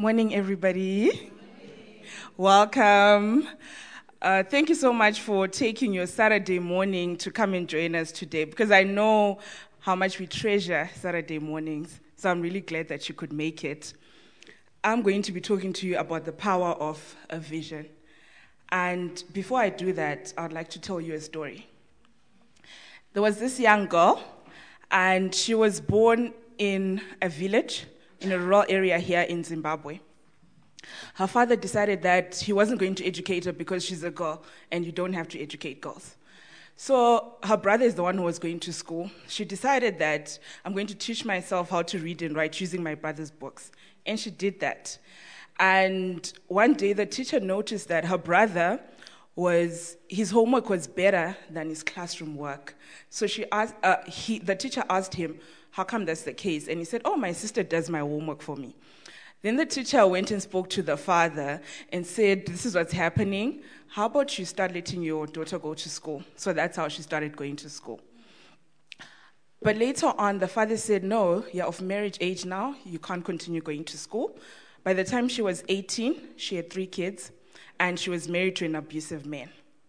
Morning, everybody. Welcome. Thank you so much for taking your Saturday morning to come and join us today, because I know how much we treasure Saturday mornings. So I'm really glad that you could make it. I'm going to be talking to you about the power of a vision. And before I do that, I'd like to tell you a story. There was this young girl, and she was born in a village in a rural area here in Zimbabwe. Her father decided that he wasn't going to educate her because she's a girl and you don't have to educate girls. So her brother is the one who was going to school. She decided that I'm going to teach myself how to read and write using my brother's books. And she did that. And one day the teacher noticed that her brother his homework was better than his classroom work. So the teacher asked him, how come that's the case? And he said, my sister does my homework for me. Then the teacher went and spoke to the father and said, this is what's happening. How about you start letting your daughter go to school? So that's how she started going to school. But later on, the father said, no, you're of marriage age now. You can't continue going to school. By the time she was 18, she had 3 kids, and she was married to an abusive man.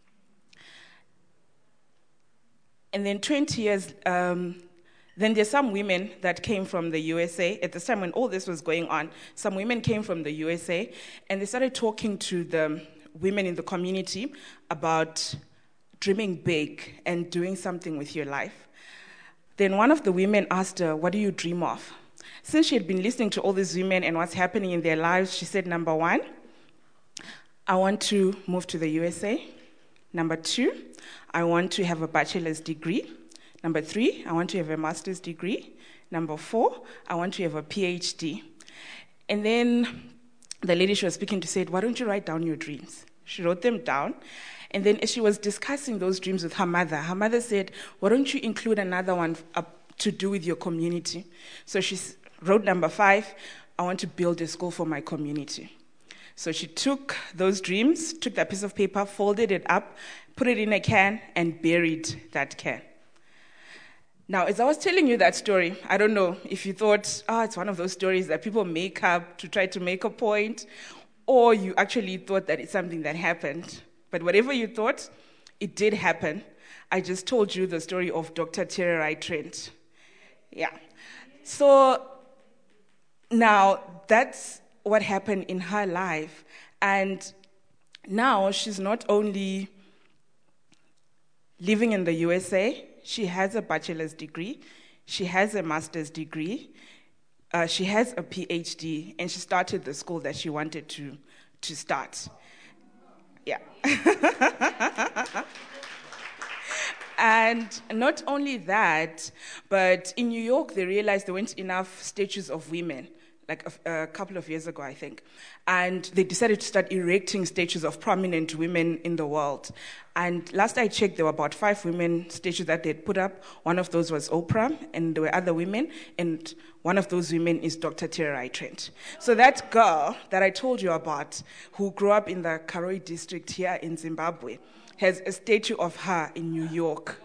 And then 20 years Then there's some women that came from the USA. At this time when all this was going on, some women came from the USA, and they started talking to the women in the community about dreaming big and doing something with your life. Then one of the women asked her, what do you dream of? Since she had been listening to all these women and what's happening in their lives, she said, number 1, I want to move to the USA. Number 2, I want to have a bachelor's degree. Number 3, I want to have a master's degree. Number 4, I want to have a PhD. And then the lady she was speaking to said, why don't you write down your dreams? She wrote them down. And then as she was discussing those dreams with her mother said, why don't you include another one to do with your community? So she wrote number 5, I want to build a school for my community. So she took those dreams, took that piece of paper, folded it up, put it in a can, and buried that can. Now, as I was telling you that story, I don't know if you thought, it's one of those stories that people make up to try to make a point, or you actually thought that it's something that happened. But whatever you thought, it did happen. I just told you the story of Dr. Tererai Trent. Yeah. So now that's what happened in her life. And now she's not only living in the USA, she has a bachelor's degree, she has a master's degree, she has a PhD, and she started the school that she wanted to start. Yeah. And not only that, but in New York, they realized there weren't enough statues of women, like a couple of years ago, I think. And they decided to start erecting statues of prominent women in the world. And last I checked, there were about 5 women statues that they'd put up. One of those was Oprah, and there were other women, and one of those women is Dr. Tererai Trent. So that girl that I told you about, who grew up in the Karoi district here in Zimbabwe, has a statue of her in New York.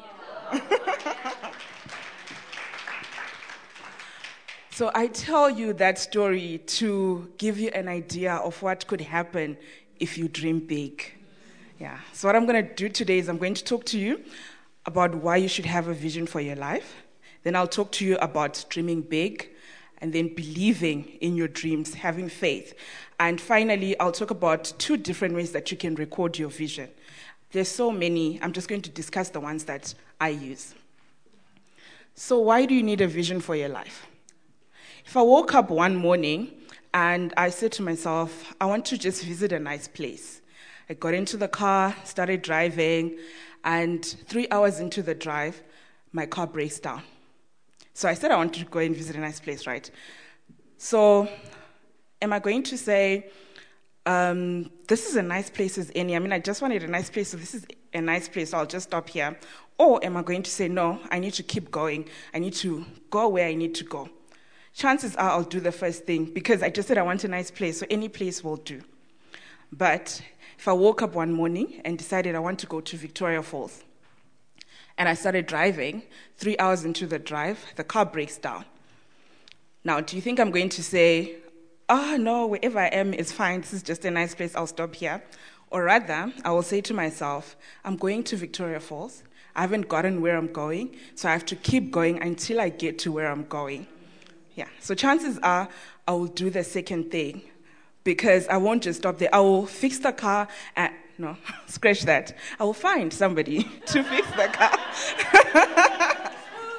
So I tell you that story to give you an idea of what could happen if you dream big. Yeah. So what I'm going to do today is I'm going to talk to you about why you should have a vision for your life. Then I'll talk to you about dreaming big, and then believing in your dreams, having faith. And finally, I'll talk about 2 different ways that you can record your vision. There's so many. I'm just going to discuss the ones that I use. So why do you need a vision for your life? If I woke up one morning and I said to myself, I want to just visit a nice place. I got into the car, started driving, and 3 hours into the drive, my car breaks down. So I said I want to go and visit a nice place, right? So am I going to say, this is a nice place as any? I just wanted a nice place, so this is a nice place, so I'll just stop here. Or am I going to say, no, I need to keep going. I need to go where I need to go. Chances are I'll do the first thing, because I just said I want a nice place, so any place will do. But if I woke up one morning and decided I want to go to Victoria Falls, and I started driving, 3 hours into the drive, the car breaks down. Now, do you think I'm going to say, oh no, wherever I am is fine. This is just a nice place. I'll stop here. Or rather, I will say to myself, I'm going to Victoria Falls. I haven't gotten where I'm going, so I have to keep going until I get to where I'm going. Yeah, so chances are I will do the second thing because I won't just stop there. I will fix the car and, no, scratch that. I will find somebody to fix the car.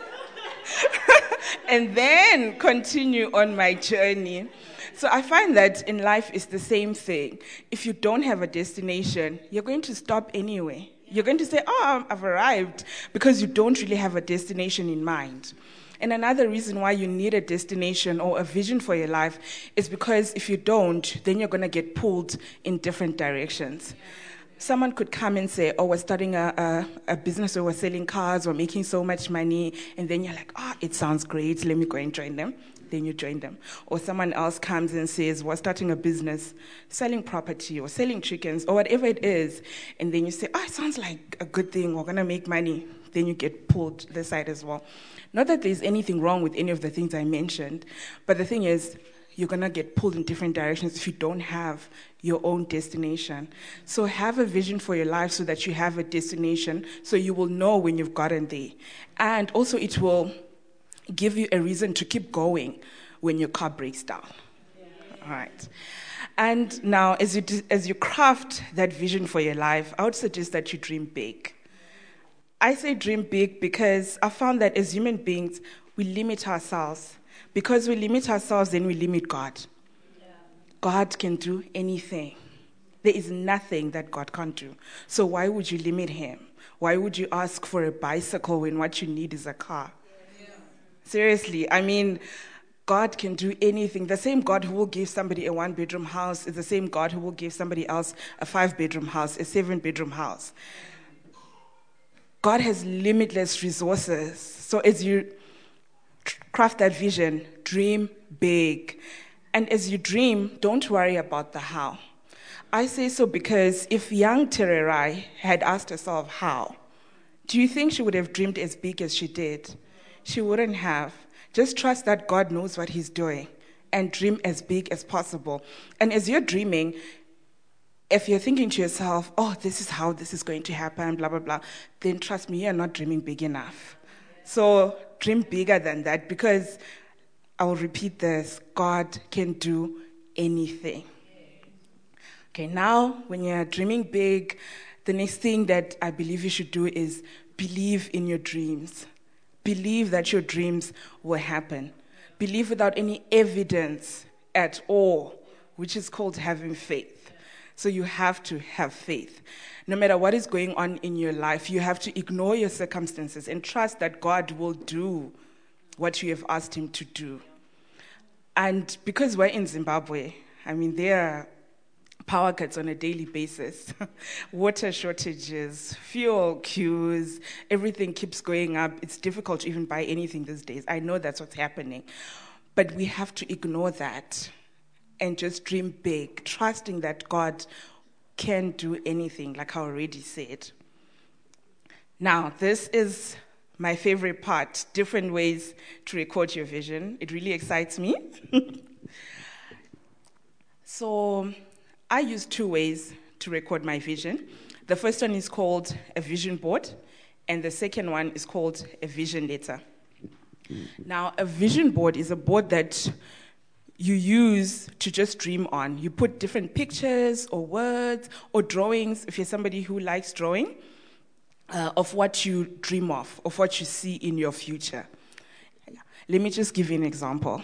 And then continue on my journey. So I find that in life it's the same thing. If you don't have a destination, you're going to stop anyway. You're going to say, oh, I've arrived, because you don't really have a destination in mind. And another reason why you need a destination or a vision for your life is because if you don't, then you're going to get pulled in different directions. Someone could come and say, oh, we're starting a business where we're selling cars, we're making so much money. And then you're like, oh, it sounds great. Let me go and join them. Then you join them. Or someone else comes and says, we're starting a business, selling property or selling chickens or whatever it is. And then you say, oh, it sounds like a good thing. We're going to make money. Then you get pulled to the side as well. Not that there's anything wrong with any of the things I mentioned, but the thing is, you're going to get pulled in different directions if you don't have your own destination. So have a vision for your life so that you have a destination, so you will know when you've gotten there. And also it will give you a reason to keep going when your car breaks down. All right. And now, as you craft that vision for your life, I would suggest that you dream big. I say dream big because I found that as human beings, we limit ourselves. Because we limit ourselves, then we limit God. Yeah. God can do anything. There is nothing that God can't do. So why would you limit him? Why would you ask for a bicycle when what you need is a car? Yeah. Seriously, I mean, God can do anything. The same God who will give somebody a 1-bedroom house is the same God who will give somebody else a 5-bedroom house, a 7-bedroom house. God has limitless resources. So as you craft that vision, dream big. And as you dream, don't worry about the how. I say so because if young Tererai had asked herself how, do you think she would have dreamed as big as she did? She wouldn't have. Just trust that God knows what he's doing and dream as big as possible. And as you're dreaming, if you're thinking to yourself, oh, this is how this is going to happen, blah, blah, blah, then trust me, you're not dreaming big enough. So dream bigger than that, because I will repeat this, God can do anything. Okay, now when you're dreaming big, the next thing that I believe you should do is believe in your dreams. Believe that your dreams will happen. Believe without any evidence at all, which is called having faith. So you have to have faith. No matter what is going on in your life, you have to ignore your circumstances and trust that God will do what you have asked him to do. And because we're in Zimbabwe, I mean, there are power cuts on a daily basis, water shortages, fuel queues, everything keeps going up. It's difficult to even buy anything these days. I know that's what's happening. But we have to ignore that and just dream big, trusting that God can do anything, like I already said. Now, this is my favorite part, different ways to record your vision. It really excites me. So I use 2 ways to record my vision. The first one is called a vision board, and the second one is called a vision letter. Now, a vision board is a board that you use to just dream on. You put different pictures or words or drawings, if you're somebody who likes drawing, of what you dream of what you see in your future. Let me just give you an example.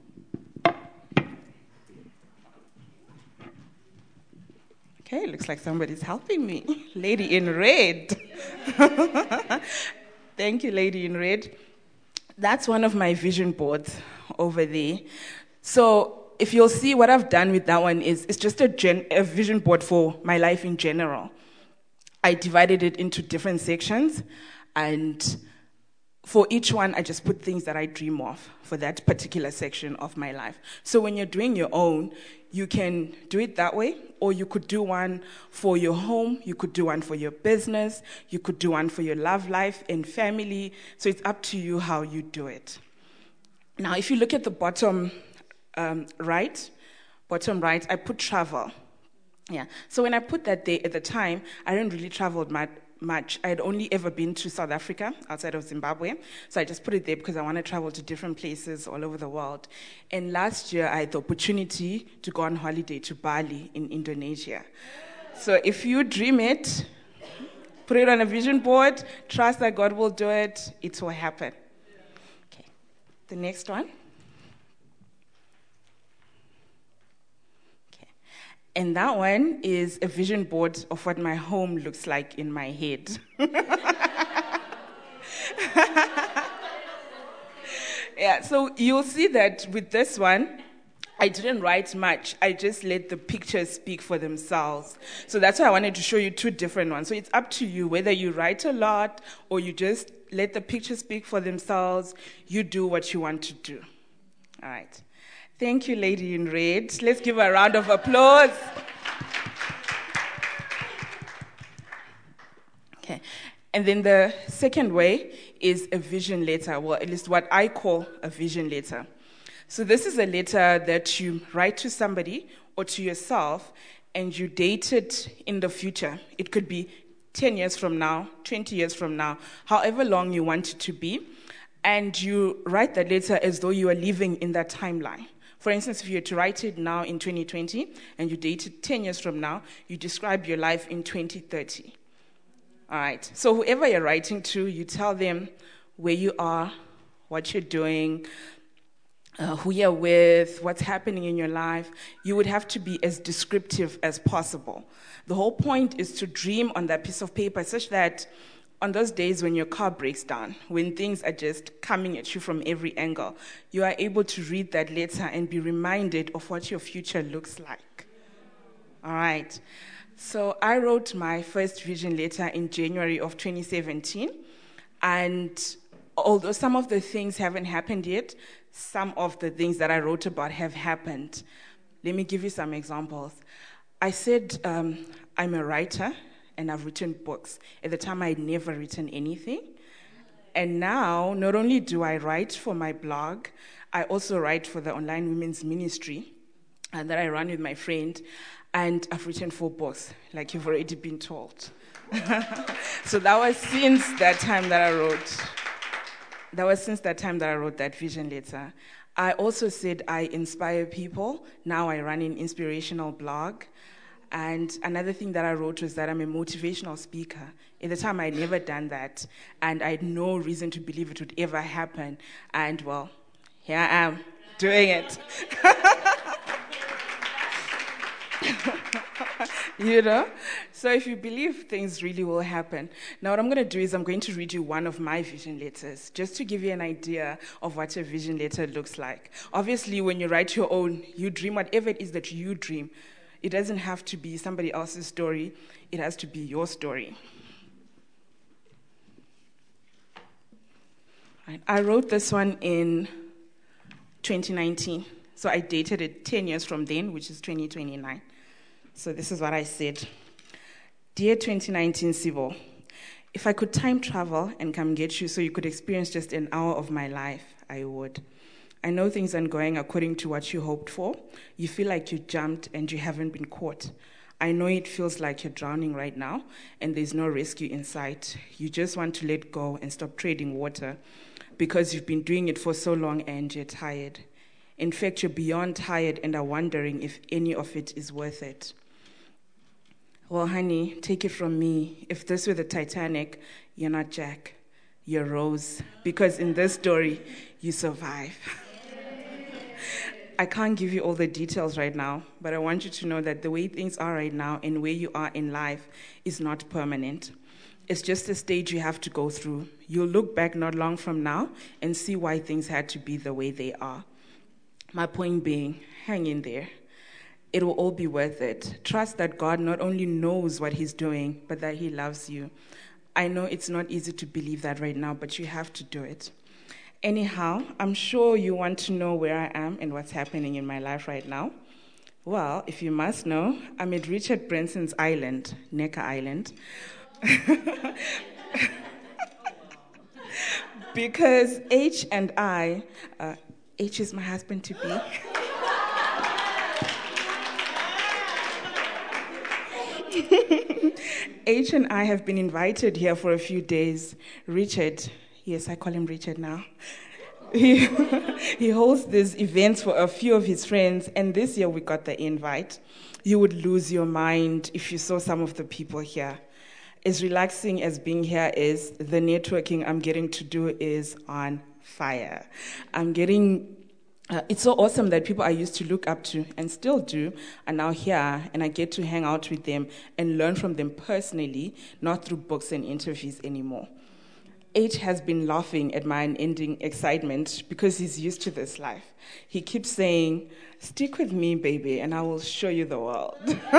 Okay, looks like somebody's helping me. Lady in red. Thank you, Lady in red. That's one of my vision boards over there. So if you'll see, what I've done with that one is it's just a vision board for my life in general. I divided it into different sections, and for each one, I just put things that I dream of for that particular section of my life. So when you're doing your own, you can do it that way, or you could do one for your home, you could do one for your business, you could do one for your love life and family. So it's up to you how you do it. Now, if you look at the bottom right, Bottom right, I put travel. Yeah. So when I put that there at the time, I didn't really travel much. I had only ever been to South Africa outside of Zimbabwe. So I just put it there because I want to travel to different places all over the world. And last year, I had the opportunity to go on holiday to Bali in Indonesia. So if you dream it, put it on a vision board, trust that God will do it, it will happen. Okay. The next one. And that one is a vision board of what my home looks like in my head. Yeah, so you'll see that with this one, I didn't write much. I just let the pictures speak for themselves. So that's why I wanted to show you two different ones. So it's up to you whether you write a lot or you just let the pictures speak for themselves. You do what you want to do. All right. Thank you, lady in red. Let's give her a round of applause. Okay. And then the second way is a vision letter, well, at least what I call a vision letter. So this is a letter that you write to somebody or to yourself, and you date it in the future. It could be 10 years from now, 20 years from now, however long you want it to be. And you write that letter as though you are living in that timeline. For instance, if you were to write it now in 2020 and you date it 10 years from now, you describe your life in 2030. All right. So whoever you're writing to, you tell them where you are, what you're doing, who you're with, what's happening in your life. You would have to be as descriptive as possible. The whole point is to dream on that piece of paper such that on those days when your car breaks down, when things are just coming at you from every angle, you are able to read that letter and be reminded of what your future looks like. All right. So I wrote my first vision letter in January of 2017. And although some of the things haven't happened yet, some of the things that I wrote about have happened. Let me give you some examples. I said I'm a writer. And I've written books. At the time, I had never written anything. And now, not only do I write for my blog, I also write for the online women's ministry that I run with my friend. And I've written 4 books, like you've already been told. So that was since that time that I wrote. That vision letter. I also said I inspire people. Now I run an inspirational blog. And another thing that I wrote was that I'm a motivational speaker. At the time, I had never done that, and I had no reason to believe it would ever happen. And, well, here I am, doing it. You know? So if you believe, things really will happen. Now, what I'm going to do is I'm going to read you one of my vision letters, just to give you an idea of what a vision letter looks like. Obviously, when you write your own, you dream whatever it is that you dream. It doesn't have to be somebody else's story. It has to be your story. Right. I wrote this one in 2019. So I dated it 10 years from then, which is 2029. So this is what I said. Dear 2019 Sibo, if I could time travel and come get you so you could experience just an hour of my life, I would. I know things aren't going according to what you hoped for. You feel like you jumped and you haven't been caught. I know it feels like you're drowning right now and there's no rescue in sight. You just want to let go and stop treading water because you've been doing it for so long and you're tired. In fact, you're beyond tired and are wondering if any of it is worth it. Well, honey, take it from me. If this were the Titanic, you're not Jack, you're Rose. Because in this story, you survive. I can't give you all the details right now, but I want you to know that the way things are right now and where you are in life is not permanent. It's just a stage you have to go through. You'll look back not long from now and see why things had to be the way they are. My point being, hang in there. It will all be worth it. Trust that God not only knows what he's doing, but that he loves you. I know it's not easy to believe that right now, but you have to do it. Anyhow, I'm sure you want to know where I am and what's happening in my life right now. Well, if you must know, I'm at Richard Branson's island, Necker Island. Because H and I, H is my husband-to-be. H and I have been invited here for a few days. Richard, yes, I call him Richard now. He, he hosts these events for a few of his friends, and this year we got the invite. You would lose your mind if you saw some of the people here. As relaxing as being here is, the networking I'm getting to do is on fire. It's so awesome that people I used to look up to and still do are now here, and I get to hang out with them and learn from them personally, not through books and interviews anymore. H has been laughing at my unending excitement because he's used to this life. He keeps saying, "Stick with me, baby, and I will show you the world."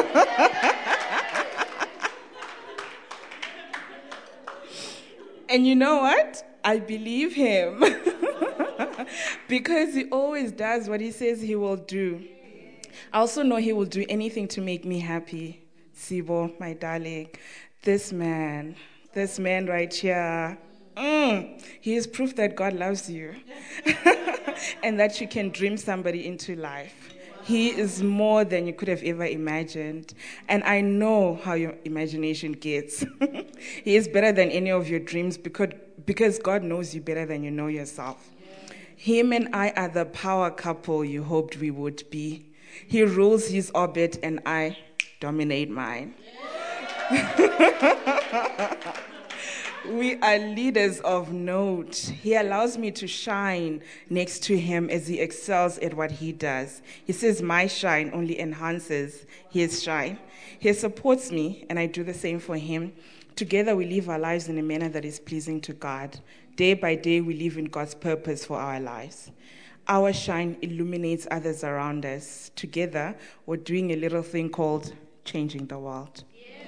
And you know what? I believe him. Because he always does what he says he will do. I also know he will do anything to make me happy. Sibo, my darling, this man right here, he is proof that God loves you and that you can dream somebody into life. He is more than you could have ever imagined. And I know how your imagination gets. He is better than any of your dreams because God knows you better than you know yourself. Him and I are the power couple you hoped we would be. He rules his orbit and I dominate mine. We are leaders of note. He allows me to shine next to him as he excels at what he does. He says my shine only enhances his shine. He supports me, and I do the same for him. Together we live our lives in a manner that is pleasing to God. Day by day we live in God's purpose for our lives. Our shine illuminates others around us. Together we're doing a little thing called changing the world.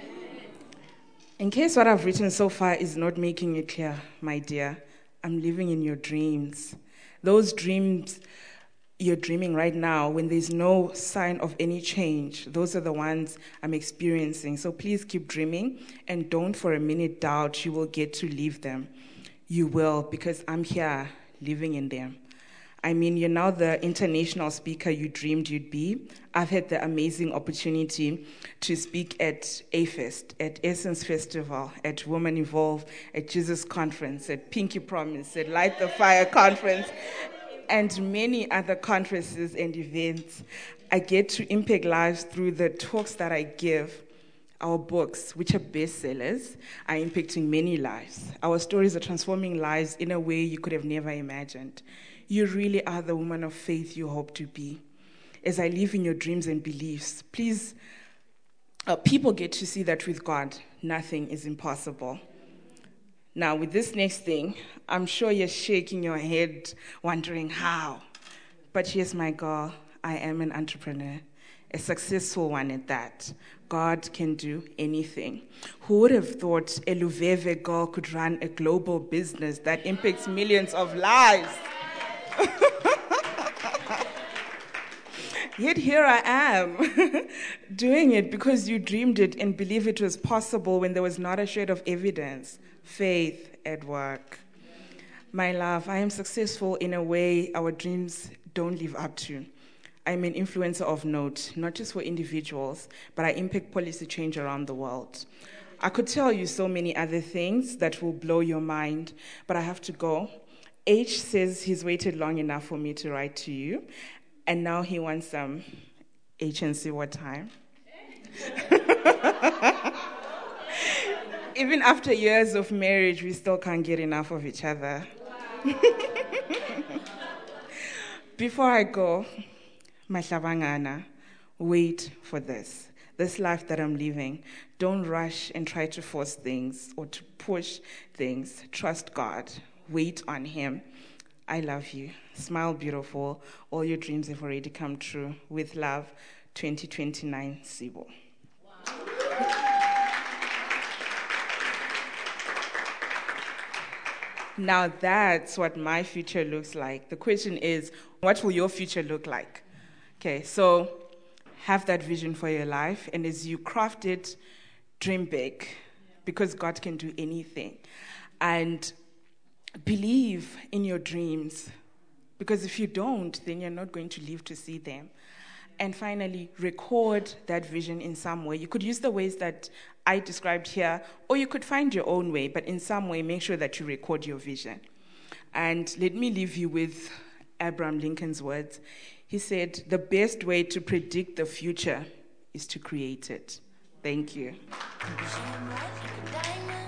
In case what I've written so far is not making it clear, my dear, I'm living in your dreams. Those dreams you're dreaming right now, when there's no sign of any change, those are the ones I'm experiencing. So please keep dreaming and don't for a minute doubt you will get to live them. You will, because I'm here living in them. I mean, you're now the international speaker you dreamed you'd be. I've had the amazing opportunity to speak at A-Fest, at Essence Festival, at Women Evolve, at Jesus Conference, at Pinky Promise, at Light the Fire Conference, and many other conferences and events. I get to impact lives through the talks that I give. Our books, which are bestsellers, are impacting many lives. Our stories are transforming lives in a way you could have never imagined. You really are the woman of faith you hope to be. As I live in your dreams and beliefs, please, people get to see that with God, nothing is impossible. Now, with this next thing, I'm sure you're shaking your head, wondering how. But yes, my girl, I am an entrepreneur, a successful one at that. God can do anything. Who would have thought a Luveve girl could run a global business that impacts millions of lives? Yet here I am, doing it because you dreamed it and believed it was possible when there was not a shred of evidence. Faith at work. My love, I am successful in a way our dreams don't live up to. I'm an influencer of note, not just for individuals, but I impact policy change around the world. I could tell you so many other things that will blow your mind, but I have to go. H says he's waited long enough for me to write to you, and now he wants some HNC what time. Even after years of marriage, we still can't get enough of each other. Before I go, Mahlabangana, wait for this life that I'm living. Don't rush and try to force things or to push things. Trust God. Wait on him. I love you. Smile beautiful. All your dreams have already come true. With love, 2029, Sibo. Now that's what my future looks like. The question is, what will your future look like? Okay, so have that vision for your life, and as you craft it, dream big, because God can do anything. And believe in your dreams, because if you don't, then you're not going to live to see them. And finally, record that vision in some way. You could use the ways that I described here, or you could find your own way, but in some way, make sure that you record your vision. And let me leave you with Abraham Lincoln's words. He said, "The best way to predict the future is to create it." Thank you. Shine bright like a diamond.